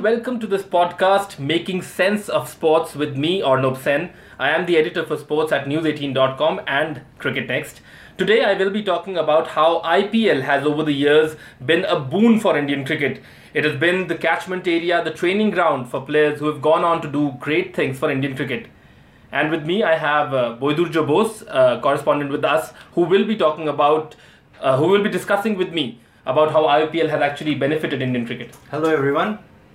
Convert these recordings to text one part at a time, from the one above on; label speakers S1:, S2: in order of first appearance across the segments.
S1: and welcome to this podcast, Making Sense of Sports with me, Arnab Sen. I am the editor for sports at news18.com and Cricket Next. Today I will be talking about how IPL has over the years been a boon for Indian cricket. It has been the catchment area, the training ground for players who have gone on to do great things for Indian cricket. And with me I have Boydurjo Bose, correspondent with us, who will be discussing with me about how IPL has actually benefited Indian cricket.
S2: Hello everyone.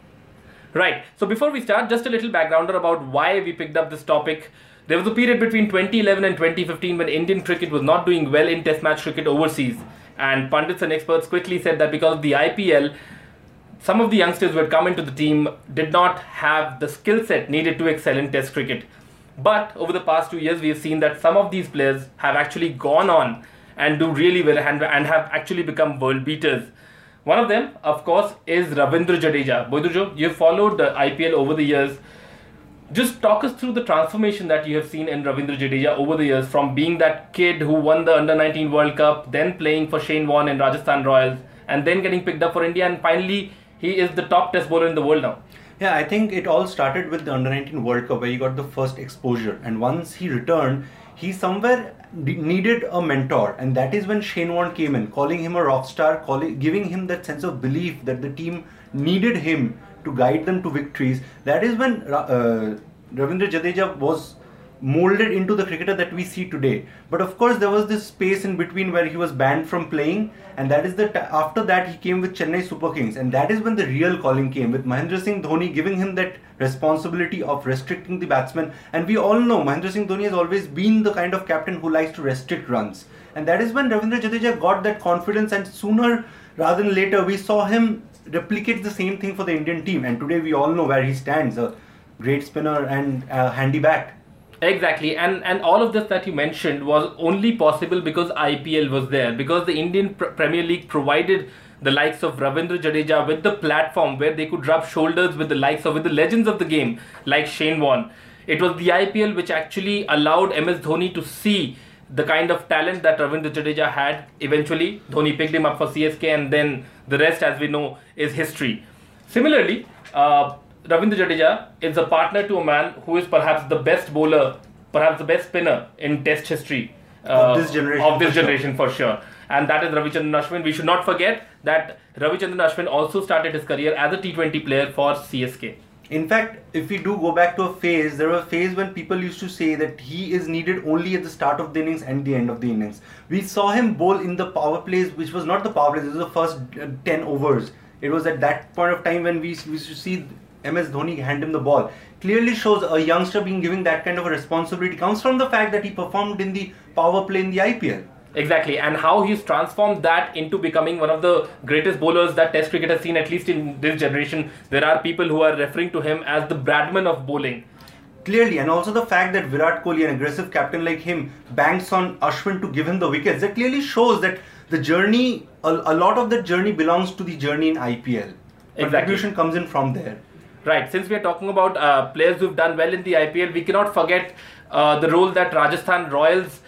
S1: Right, so before we start, just a little backgrounder about why we picked up this topic. There was a period between 2011 and 2015 when Indian cricket was not doing well in test match cricket overseas. And pundits and experts quickly said that because of the IPL, some of the youngsters who had come into the team did not have the skill set needed to excel in test cricket. But over the past 2 years, we have seen that some of these players have actually gone on and do really well and have actually become world beaters. One of them, of course, is Ravindra Jadeja. Boydurjo, you've followed the IPL over the years. Just talk us through the transformation that you have seen in Ravindra Jadeja over the years, from being that kid who won the Under-19 World Cup, then playing for Shane Warne in Rajasthan Royals, and then getting picked up for India, and finally he is the top test bowler in the world now.
S2: Yeah, I think it all started with the Under-19 World Cup where he got the first exposure, and once he returned, he somewhere needed a mentor, and that is when Shane Warne came in, calling him a rock star, giving him that sense of belief that the team needed him to guide them to victories. That is when Ravindra Jadeja was molded into the cricketer that we see today. But of course there was this space in between where he was banned from playing, and that is after that he came with Chennai Super Kings, and that is when the real calling came, with Mahendra Singh Dhoni giving him that responsibility of restricting the batsmen. And we all know Mahendra Singh Dhoni has always been the kind of captain who likes to restrict runs, and that is when Ravindra Jadeja got that confidence, and sooner rather than later we saw him replicate the same thing for the Indian team, and today we all know where he stands, a great spinner and a handy bat.
S1: Exactly, and all of this that you mentioned was only possible because IPL was there, because the Indian Premier League provided the likes of Ravindra Jadeja with the platform where they could rub shoulders with the legends of the game like Shane Warne. It was the IPL which actually allowed MS Dhoni to see the kind of talent that Ravindra Jadeja had. Eventually, Dhoni picked him up for CSK, and then the rest, as we know, is history. Similarly, Ravindra Jadeja is a partner to a man who is perhaps the best bowler, perhaps the best spinner in test history
S2: of this generation
S1: for sure. And that is Ravichandran Ashwin. We should not forget that Ravichandran Ashwin also started his career as a T20 player for CSK.
S2: In fact, if we do go back to a phase, there was a phase when people used to say that he is needed only at the start of the innings and the end of the innings. We saw him bowl in the power plays, which was not the power plays, it was the first 10 overs. It was at that point of time when we used to see MS Dhoni hand him the ball. Clearly shows a youngster being given that kind of a responsibility comes from the fact that he performed in the power play in the IPL.
S1: Exactly, and how he's transformed that into becoming one of the greatest bowlers that Test cricket has seen, at least in this generation. There are people who are referring to him as the Bradman of bowling.
S2: Clearly, and also the fact that Virat Kohli, an aggressive captain like him, banks on Ashwin to give him the wickets. That clearly shows that the journey, a lot of that journey belongs to the journey in IPL.
S1: Exactly.
S2: Contribution comes in from there.
S1: Right, since we are talking about players who've done well in the IPL, we cannot forget the role that Rajasthan Royals,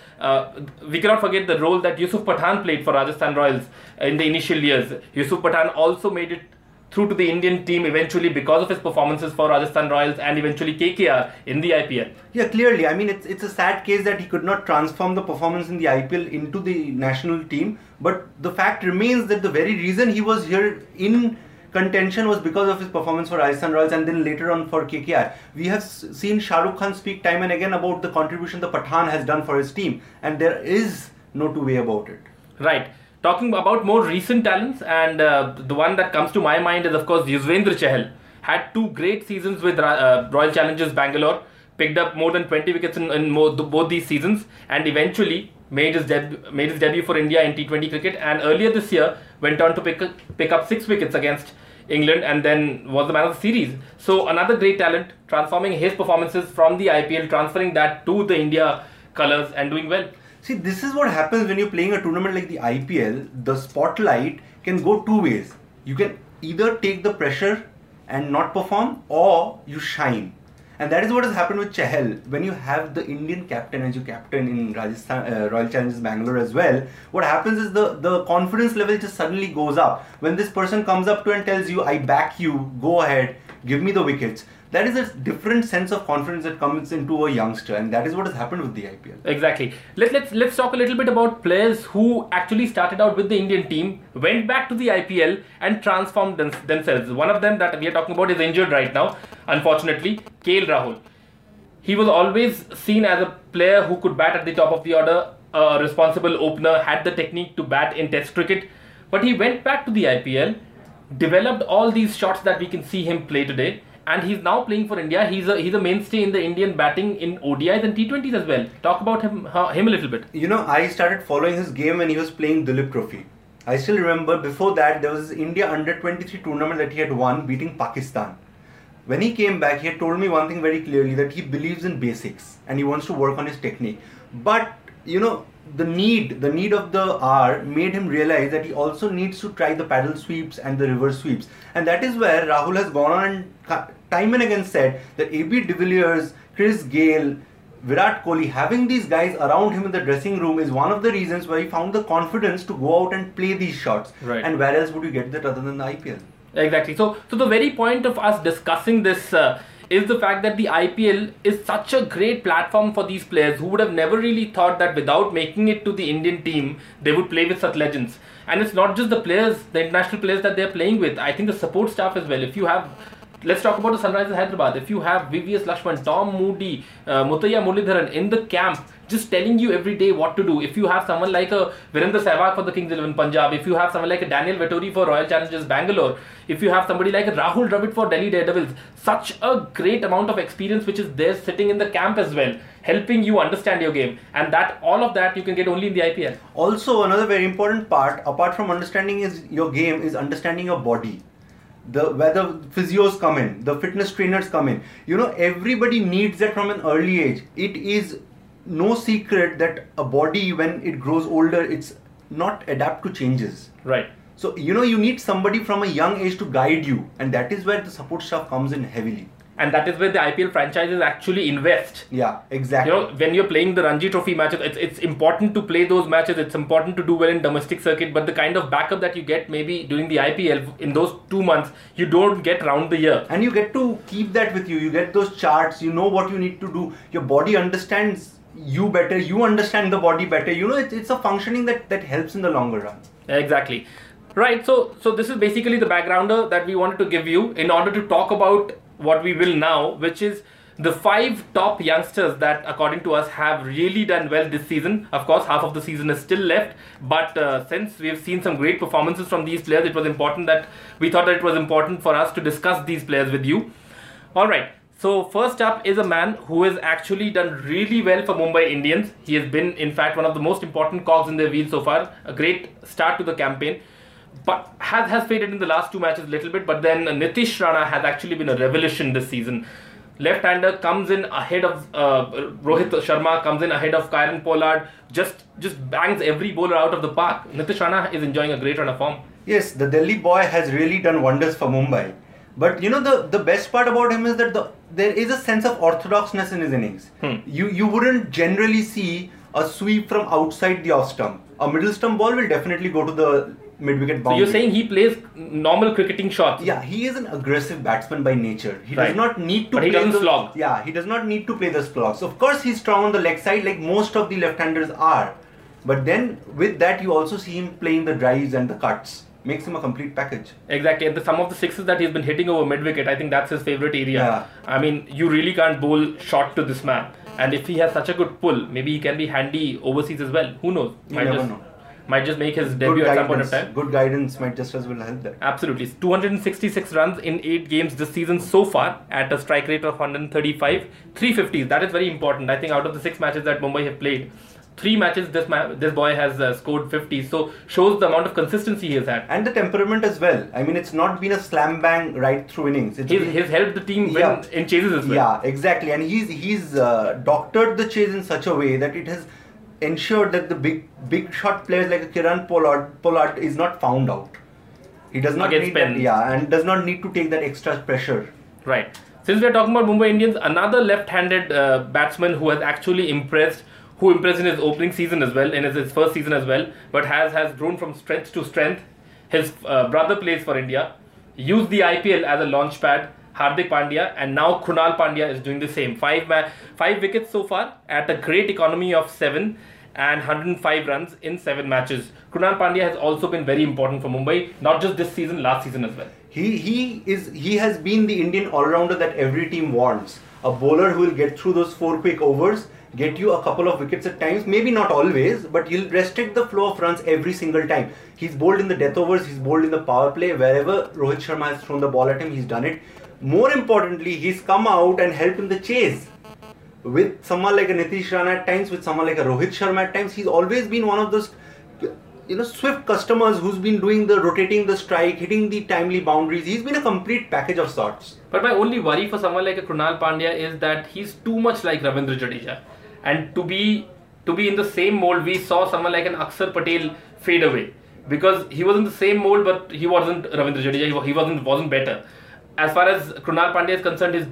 S1: we cannot forget the role that Yusuf Pathan played for Rajasthan Royals in the initial years. Yusuf Pathan also made it through to the Indian team eventually because of his performances for Rajasthan Royals and eventually KKR in the IPL.
S2: Yeah, clearly. I mean, it's a sad case that he could not transform the performance in the IPL into the national team. But the fact remains that the very reason he was here in contention was because of his performance for Rajasthan Royals and then later on for KKR. We have seen Shah Rukh Khan speak time and again about the contribution the Pathan has done for his team, and there is no two way about it.
S1: Right. Talking about more recent talents, and the one that comes to my mind is of course Yuzvendra Chahal. Had 2 great seasons with Royal Challengers Bangalore, picked up more than 20 wickets in both these seasons, and eventually made his debut for India in T20 cricket, and earlier this year went on to pick up 6 wickets against England and then was the man of the series. So another great talent, transforming his performances from the IPL, transferring that to the India colours and doing well.
S2: See, this is what happens when you're playing a tournament like the IPL. The spotlight can go 2 ways. You can either take the pressure and not perform, or you shine. And that is what has happened with Chahal. When you have the Indian captain as your captain in Rajasthan Royal Challengers Bangalore as well, what happens is the confidence level just suddenly goes up. When this person comes up to and tells you, I back you, go ahead, give me the wickets. That is a different sense of confidence that comes into a youngster, and that is what has happened with the IPL.
S1: Exactly. Let's talk a little bit about players who actually started out with the Indian team, went back to the IPL and transformed themselves. One of them that we are talking about is injured right now, unfortunately, KL Rahul. He was always seen as a player who could bat at the top of the order, a responsible opener, had the technique to bat in Test cricket, but he went back to the IPL, developed all these shots that we can see him play today. And he's now playing for India. He's a mainstay in the Indian batting in ODIs and T20s as well. Talk about him a little bit.
S2: I started following his game when he was playing Duleep Trophy. I still remember before that there was India Under-23 tournament that he had won, beating Pakistan. When he came back, he had told me one thing very clearly, that he believes in basics and he wants to work on his technique. But the need of the hour made him realize that he also needs to try the paddle sweeps and the reverse sweeps, and that is where Rahul has gone on and time and again said that AB de Villiers, Chris Gayle, Virat Kohli, having these guys around him in the dressing room is one of the reasons why he found the confidence to go out and play these shots.
S1: Right.
S2: And where else would you get that other than the IPL?
S1: Exactly. So the very point of us discussing this is the fact that the IPL is such a great platform for these players who would have never really thought that without making it to the Indian team, they would play with such legends. And it's not just the players, the international players that they're playing with. I think the support staff as well. If you have, let's talk about the Sunrisers Hyderabad. If you have VVS Lakshman, Tom Moody, Muttiah Muralidharan in the camp, just telling you every day what to do. If you have someone like a Virendra Sehwag for the Kings 11 Punjab, if you have someone like a Daniel Vettori for Royal Challengers Bangalore, if you have somebody like a Rahul Dravid for Delhi Daredevils, such a great amount of experience which is there sitting in the camp as well, helping you understand your game, and that all of that you can get only in the IPL.
S2: Also, another very important part, apart from understanding your game, is understanding your body. Where the physios come in, the fitness trainers come in. Everybody needs that from an early age. It is no secret that a body, when it grows older, it's not adapt to changes.
S1: Right.
S2: So, you need somebody from a young age to guide you, and that is where the support staff comes in heavily.
S1: And that is where the IPL franchises actually invest.
S2: Yeah, exactly.
S1: When you're playing the Ranji Trophy matches, it's important to play those matches. It's important to do well in domestic circuit. But the kind of backup that you get maybe during the IPL in those 2 months, you don't get round the year.
S2: And you get to keep that with you. You get those charts. You know what you need to do. Your body understands you better. You understand the body better. It's a functioning that helps in the longer run.
S1: Exactly. Right. So this is basically the backgrounder that we wanted to give you in order to talk about what we will now, which is the 5 top youngsters that according to us have really done well this season. Of course, half of the season is still left, but since we have seen some great performances from these players, we thought that it was important for us to discuss these players with you. Alright, so first up is a man who has actually done really well for Mumbai Indians. He has been in fact one of the most important cogs in their wheel so far, a great start to the campaign, but has faded in the last 2 matches a little bit. But then Nitish Rana has actually been a revelation this season. Left-hander comes in ahead of Rohit Sharma, comes in ahead of Kieron Pollard, just bangs every bowler out of the park. Nitish Rana is enjoying a great run of form.
S2: Yes, the Delhi boy has really done wonders for Mumbai. But the best part about him is that there is a sense of orthodoxness in his innings. You wouldn't generally see a sweep from outside the off stump. A middle stump ball will definitely go to the mid-wicket boundary.
S1: So you're saying he plays normal cricketing shots?
S2: Yeah, he is an aggressive batsman by nature. He does not need to
S1: but
S2: play
S1: he doesn't slog.
S2: Yeah, he does not need to play the slogs. Of course, he's strong on the leg side like most of the left-handers are. But then with that, you also see him playing the drives and the cuts. Makes him a complete package.
S1: Exactly. And some of the sixes that he's been hitting over mid-wicket, I think that's his favourite area.
S2: Yeah.
S1: I mean, you really can't bowl short to this man. And if he has such a good pull, maybe he can be handy overseas as well. Who knows?
S2: You never know.
S1: Might just make his debut at some point of time.
S2: Good guidance might just as well help that.
S1: Absolutely. 266 runs in 8 games this season so far at a strike rate of 135. 350s. That is very important. I think out of the 6 matches that Mumbai have played, 3 matches this boy has scored 50. So shows the amount of consistency he has had.
S2: And the temperament as well. I mean, it's not been a slam bang right through innings.
S1: He's helped the team win in chases as well.
S2: Yeah, exactly. And he's doctored the chase in such a way that it has ensured that the big shot players like Kieron Pollard is not found out. He does not need that, and does not need to take that extra pressure.
S1: Right. Since we are talking about Mumbai Indians, another left-handed batsman who has actually impressed in his opening season as well, in his first season as well, but has grown from strength to strength. His brother plays for India, used the IPL as a launch pad. Hardik Pandya, and now Krunal Pandya is doing the same. Five wickets so far at a great economy of 7 and 105 runs in 7 matches. Krunal Pandya has also been very important for Mumbai, not just this season, last season as well.
S2: He has been the Indian all-rounder that every team wants. A bowler who will get through those 4 quick overs, get you a couple of wickets at times, maybe not always, but he'll restrict the flow of runs every single time. He's bowled in the death overs, he's bowled in the power play, wherever Rohit Sharma has thrown the ball at him, he's done it. More importantly, he's come out and helped in the chase. With someone like a Nitish Rana at times, with someone like a Rohit Sharma at times, he's always been one of those swift customers who's been doing the rotating the strike, hitting the timely boundaries. He's been a complete package of sorts.
S1: But my only worry for someone like a Krunal Pandya is that he's too much like Ravindra Jadeja. And to be in the same mold, we saw someone like an Akshar Patel fade away. Because he was in the same mold, but he wasn't Ravindra Jadeja, he wasn't better. As far as Krunal Pandya is concerned, his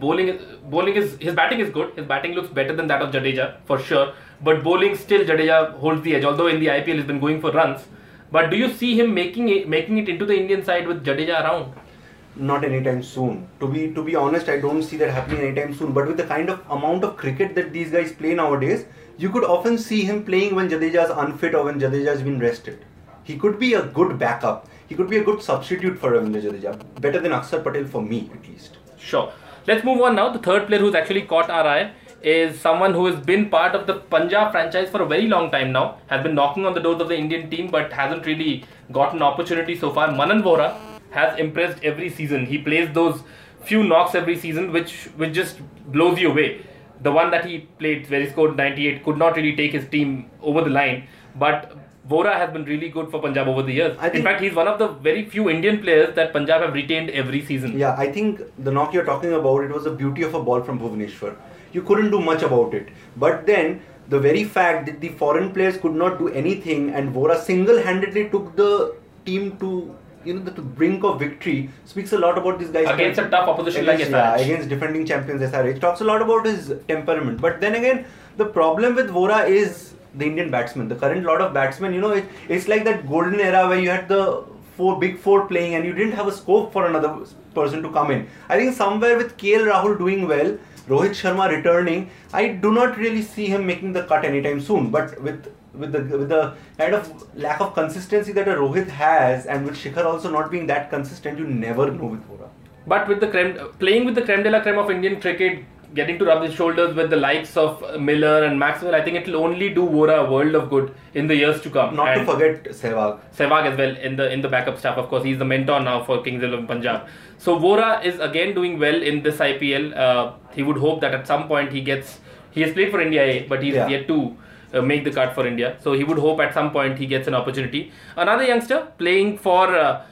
S1: batting is good. His batting looks better than that of Jadeja, for sure. But bowling, still Jadeja holds the edge, although in the IPL he's been going for runs. But do you see him making it into the Indian side with Jadeja around?
S2: Not anytime soon. To be honest, I don't see that happening anytime soon. But with the kind of amount of cricket that these guys play nowadays, you could often see him playing when Jadeja is unfit or when Jadeja has been rested. He could be a good backup. He could be a good substitute for Ravindra Jadeja. Better than Akshar Patel for me, at least.
S1: Sure. Let's move on now. The third player who's actually caught our eye is someone who has been part of the Punjab franchise for a very long time now. Has been knocking on the doors of the Indian team but hasn't really gotten an opportunity so far. Manan Vohra has impressed every season. He plays those few knocks every season which just blows you away. The one that he played where he scored 98 could not really take his team over the line. But Vohra has been really good for Punjab over the years. In fact, he's one of the very few Indian players that Punjab have retained every season.
S2: Yeah, I think the knock you're talking about, it was the beauty of a ball from Bhuvaneshwar. You couldn't do much about it. But then, the very fact that the foreign players could not do anything and Vohra single-handedly took the team to the brink of victory speaks a lot about this guy.
S1: Against a tough opposition like SRH.
S2: Yeah, against defending champions SRH. Talks a lot about his temperament. But then again, the problem with Vohra is the Indian batsmen. The current lot of batsmen, it's like that golden era where you had the big four playing and you didn't have a scope for another person to come in. I think somewhere with KL Rahul doing well, Rohit Sharma returning, I do not really see him making the cut anytime soon. But with the kind of lack of consistency that a Rohit has, and with Shikhar also not being that consistent, you never know with Vohra.
S1: But with playing with the creme de la creme of Indian cricket, getting to rub his shoulders with the likes of Miller and Maxwell, I think it will only do Vohra a world of good in the years to come.
S2: Not to forget Sehwag.
S1: Sehwag as well in the backup staff, of course. He's the mentor now for Kings XI Punjab. So Vohra is again doing well in this IPL. He would hope that at some point he has played for India A, but he's yet to make the cut for India. So he would hope at some point he gets an opportunity. Another youngster playing for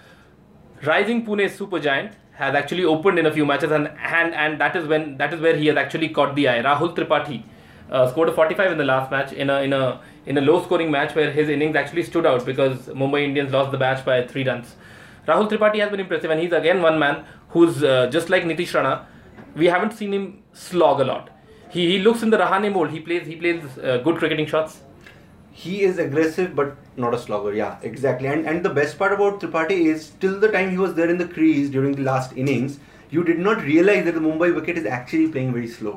S1: rising Pune Supergiant has actually opened in a few matches and that is where he has actually caught the eye. Rahul Tripathi scored a 45 in the last match in a low scoring match where his innings actually stood out because Mumbai Indians lost the match by 3 runs. Rahul Tripathi has been impressive and he's again one man who's just like Nitish Rana. We haven't seen him slog a lot. He looks in the Rahane mold. He plays good cricketing shots.
S2: He is aggressive but not a slogger, yeah, exactly. And the best part about Tripathi is, till the time he was there in the crease during the last innings, you did not realize that the Mumbai wicket is actually playing very slow.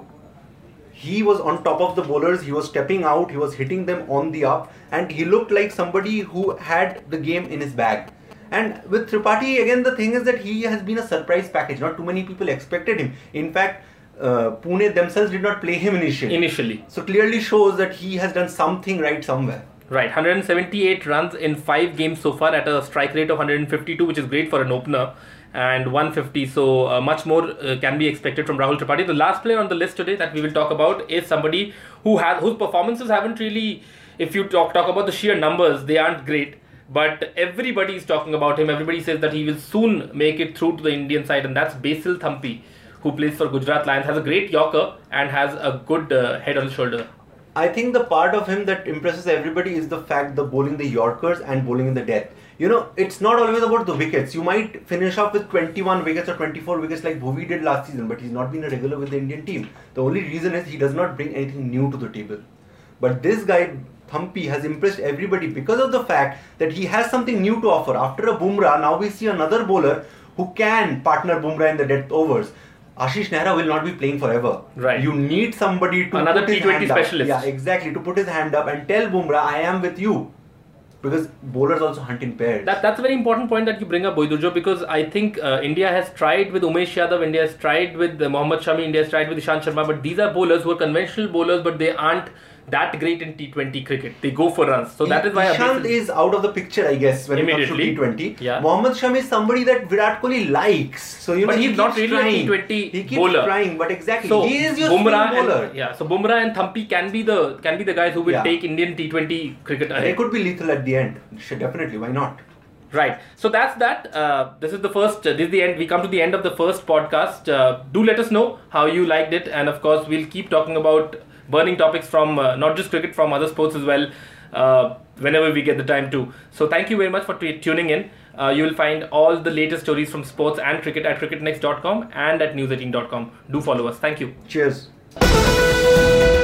S2: He was on top of the bowlers, he was stepping out, he was hitting them on the up, and he looked like somebody who had the game in his bag. And with Tripathi, again, the thing is that he has been a surprise package. Not too many people expected him. In fact, Pune themselves did not play him initially. So clearly shows that he has done something right somewhere.
S1: Right, 178 runs in 5 games so far at a strike rate of 152, which is great for an opener, and 150. So much more can be expected from Rahul Tripathi. The last player on the list today that we will talk about is somebody whose performances haven't really, if you talk about the sheer numbers, they aren't great. But everybody is talking about him. Everybody says that he will soon make it through to the Indian side, and that's Basil Thampi, who plays for Gujarat Lions, has a great yorker and has a good head on his shoulder.
S2: I think the part of him that impresses everybody is the fact the bowling the yorkers and bowling in the death. It's not always about the wickets. You might finish off with 21 wickets or 24 wickets like Bhuvi did last season, but he's not been a regular with the Indian team. The only reason is he does not bring anything new to the table. But this guy, Thampi, has impressed everybody because of the fact that he has something new to offer. After a Bumrah, now we see another bowler who can partner Bumrah in the death overs. Ashish Nehra will not be playing forever.
S1: Right.
S2: You need somebody to
S1: Another
S2: put his
S1: T20
S2: hand up.
S1: specialist.
S2: Yeah, exactly. To put his hand up and tell Bumrah, I am with you. Because bowlers also hunt in pairs.
S1: That's a very important point that you bring up, Boydurjo, because I think India has tried with Umesh Yadav, India has tried with Mohammad Shami, India has tried with Ishant Sharma, but these are bowlers who are conventional bowlers, but they aren't that great in T20 cricket. They go for runs. So that is why
S2: Ishant is out of the picture, I guess, when it comes to T20.
S1: Yeah.
S2: Mohammad Shami is somebody that Virat Kohli likes. So
S1: but he's not really
S2: trying.
S1: a T20
S2: he keeps
S1: bowler.
S2: trying, but exactly.
S1: So
S2: he is your spin bowler.
S1: So Bumrah and Thampi can be the guys who will take Indian T20 cricket ahead.
S2: They could be lethal at the end. Definitely, why not?
S1: Right. So that's that. This is the first. This is the end. We come to the end of the first podcast. Do let us know how you liked it, and of course, we'll keep talking about burning topics from not just cricket, from other sports as well, whenever we get the time to. So thank you very much for tuning in. You will find all the latest stories from sports and cricket at cricketnext.com and at news18.com. Do follow us. Thank you.
S2: Cheers.